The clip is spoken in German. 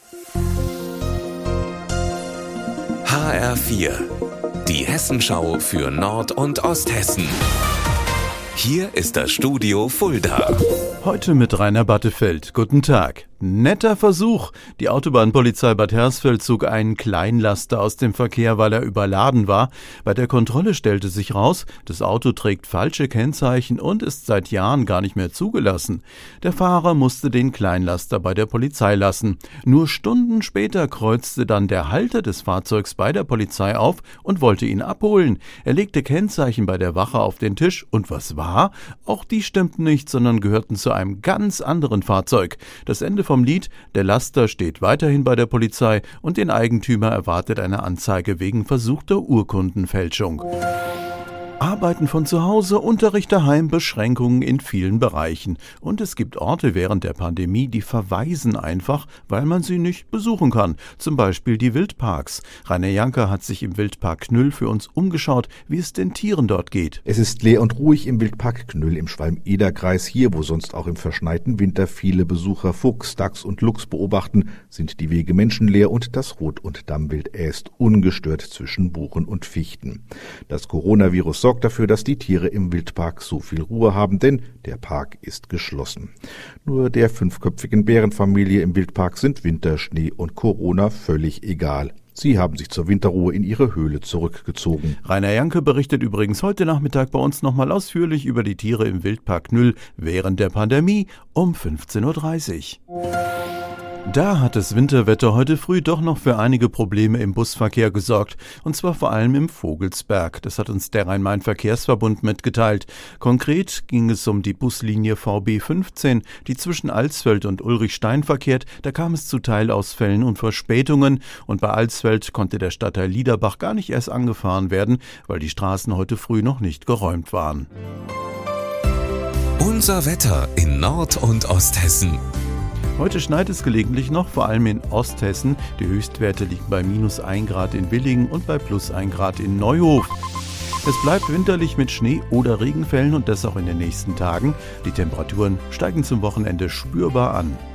HR4, die Hessenschau für Nord- und Osthessen. Hier ist das Studio Fulda. Heute mit Rainer Battefeld. Guten Tag. Netter Versuch. Die Autobahnpolizei Bad Hersfeld zog einen Kleinlaster aus dem Verkehr, weil er überladen war. Bei der Kontrolle stellte sich raus, das Auto trägt falsche Kennzeichen und ist seit Jahren gar nicht mehr zugelassen. Der Fahrer musste den Kleinlaster bei der Polizei lassen. Nur Stunden später kreuzte dann der Halter des Fahrzeugs bei der Polizei auf und wollte ihn abholen. Er legte Kennzeichen bei der Wache auf den Tisch und was war? Auch die stimmten nicht, sondern gehörten zu einem ganz anderen Fahrzeug. Das Ende vom Lied: Der Laster steht weiterhin bei der Polizei und den Eigentümer erwartet eine Anzeige wegen versuchter Urkundenfälschung. Arbeiten von zu Hause, Unterricht daheim, Beschränkungen in vielen Bereichen. Und es gibt Orte während der Pandemie, die verwaisen einfach, weil man sie nicht besuchen kann. Zum Beispiel die Wildparks. Rainer Janker hat sich im Wildpark Knüll für uns umgeschaut, wie es den Tieren dort geht. Es ist leer und ruhig im Wildpark Knüll im Schwalm-Eder-Kreis. Hier, wo sonst auch im verschneiten Winter viele Besucher Fuchs, Dachs und Luchs beobachten, sind die Wege menschenleer und das Rot- und Dammwild äst ungestört zwischen Buchen und Fichten. Das Coronavirus sorgt dafür, dass die Tiere im Wildpark so viel Ruhe haben, denn der Park ist geschlossen. Nur der 5-köpfigen Bärenfamilie im Wildpark sind Winterschnee und Corona völlig egal. Sie haben sich zur Winterruhe in ihre Höhle zurückgezogen. Rainer Janke berichtet übrigens heute Nachmittag bei uns nochmal ausführlich über die Tiere im Wildpark Knüll während der Pandemie um 15.30 Uhr. Da hat das Winterwetter heute früh doch noch für einige Probleme im Busverkehr gesorgt, und zwar vor allem im Vogelsberg. Das hat uns der Rhein-Main-Verkehrsverbund mitgeteilt. Konkret ging es um die Buslinie VB 15, die zwischen Alsfeld und Ulrichstein verkehrt. Da kam es zu Teilausfällen und Verspätungen, und bei Alsfeld konnte der Stadtteil Liederbach gar nicht erst angefahren werden, weil die Straßen heute früh noch nicht geräumt waren. Unser Wetter in Nord- und Osthessen. Heute schneit es gelegentlich noch, vor allem in Osthessen. Die Höchstwerte liegen bei -1 Grad in Willingen und bei +1 Grad in Neuhof. Es bleibt winterlich mit Schnee oder Regenfällen und das auch in den nächsten Tagen. Die Temperaturen steigen zum Wochenende spürbar an.